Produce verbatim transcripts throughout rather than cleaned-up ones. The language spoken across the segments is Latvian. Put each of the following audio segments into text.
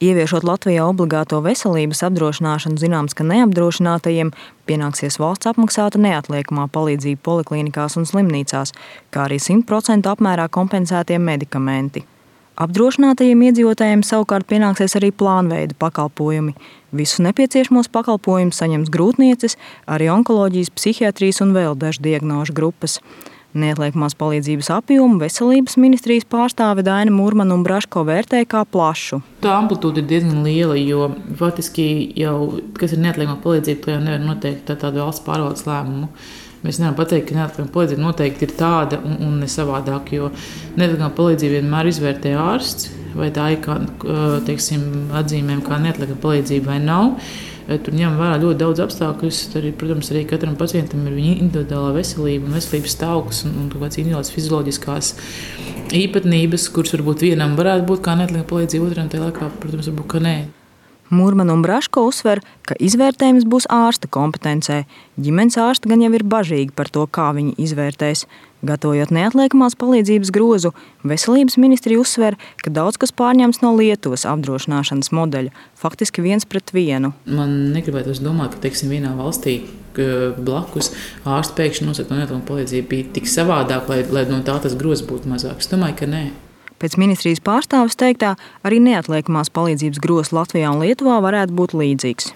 Ieviešot Latvijā obligāto veselības apdrošināšanu, zināms, ka neapdrošinātajiem pienāksies valsts apmaksāta neatliekamā palīdzība poliklinikās un slimnīcās, kā arī simt procentu apmērā kompensētie medikamenti. Apdrošinātajiem iedzīvotājiem savukārt pienāksies arī plānveida pakalpojumi. Visus nepieciešamos pakalpojumus saņems grūtnieces, arī onkoloģijas, psihiatrijas un vēl dažu diagnožu grupas. Neatliekamās palīdzības apjomu veselības ministrijas pārstāve Daina Mūrmana un Braško vērtē kā plašu. Tā amplitūda ir diezgan liela, jo faktiski jau, kas ir neatliekamā palīdzība, to jau nevar noteikt tā tādu valsts pārvaldes lēmumu. Mēs nevaram pateikt, ka neatliekamā palīdzība noteikti ir tāda un, un ne savādāk, jo neatliekamā palīdzība vienmēr izvērtē ārsts, vai tā ir kā, teiksim, atzīmēm kā neatliekamā palīdzība vai nav. Tur ņem vērā ļoti daudz apstākļus. Arī, protams, arī katram pacientam ir viņa individuālā veselība un veselības stāvoklis un, un kādas individuālas fizioloģiskās īpatnības, kuras varbūt vienam varētu būt kā neatliekamā palīdzība, otram tajā laikā, protams, varbūt ka nē. Mūrmana un Braško uzsver, ka izvērtējums būs ārsta kompetencē. Ģimenes ārsti gan jau ir bažīgi par to, kā viņi izvērtēs. Gatavojot neatliekamās palīdzības grozu, veselības ministrija uzsver, ka daudz kas pārņemts no Lietuvas apdrošināšanas modeļa, faktiski viens pret vienu. Man negribētos domāt, ka teiksim, vienā valstī blakus ārsti pēkšņi nosaka no neatliekamā palīdzība bija tik savādāk, lai, lai no tā tas grozs būtu mazāks. Es domāju, ka nē. Pēc ministrijas pārstāves teiktā, arī neatliekamās palīdzības grozs Latvijā un Lietuvā varētu būt līdzīgs.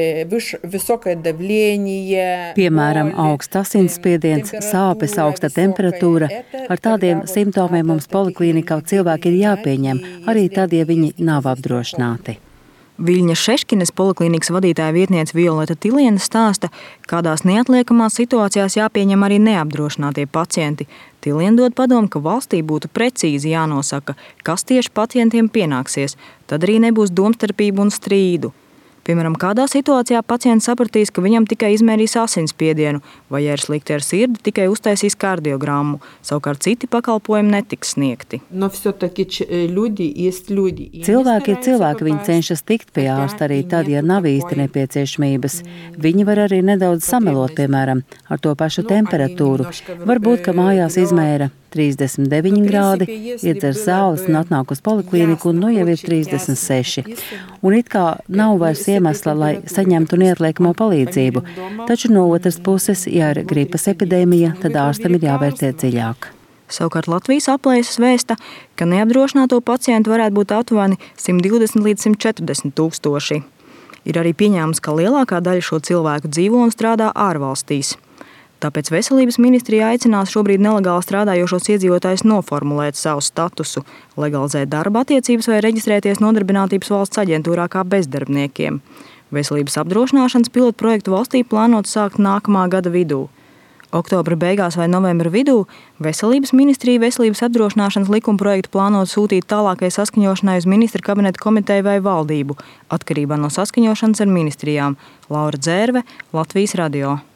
Piemēram, augsts asinsspiediens, sāpes, augsta temperatūra. Ar tādiem simptomiem mums poliklinikā cilvēki ir jāpieņem, arī tad, ja viņi nav apdrošināti. Viļņas Šeškinas poliklīnikas vadītāja vietniece Violeta Tiliena stāsta, kādās neatliekamās situācijās jāpieņem arī neapdrošinātie pacienti. Tiliena dod padomu, ka valstī būtu precīzi jānosaka, kas tieši pacientiem pienāksies, tad arī nebūs domstarpību un strīdu. Piemēram, kādā situācijā pacients sapratīs, ka viņam tikai izmērīs asinsspiedienu, vai, ja ir slikti ar sirdi, tikai uztaisīs kardiogrammu, savukārt citi pakalpojumi netiks sniegti. Cilvēki ir cilvēki, viņi cenšas tikt pie ārsta arī tad, ja nav īsti nepieciešamības. Viņi var arī nedaudz samelot, piemēram, ar to pašu temperatūru. Varbūt, ka mājās izmēra trīsdesmit deviņi grādi, iedzer zāles un atnāk uz poliklīniku, un nu jau ir trīsdesmit seši. Un it kā nav vairs iemesla, lai saņemtu neatliekamo palīdzību, taču no otras puses, ja ir gripas epidēmija, tad ārstam ir jāvērtē dziļāk. Savukārt Latvijas aplēses vēsta, ka neapdrošināto pacientu varētu būt aptuveni simt divdesmit līdz simt četrdesmit tūkstoši. Ir arī pieņēmums, ka lielākā daļa šo cilvēku dzīvo un strādā ārvalstīs. Tāpēc veselības ministrija aicinās šobrīd nelegāli strādājošos iedzīvotājus noformulēt savu statusu, legalizēt darba attiecības vai reģistrēties Nodarbinātības valsts aģentūrā kā bezdarbniekiem. Veselības apdrošināšanas pilotprojektu valstī plānots sākt nākamā gada vidū. Oktobra beigās vai novembra vidū veselības ministrija veselības apdrošināšanas likuma projektu plānot sūtīt tālākai saskaņošanai uz ministra kabineta komiteju vai valdību, atkarībā no saskaņošanas ar ministrijām. Laura Dzērve, Latvijas radio.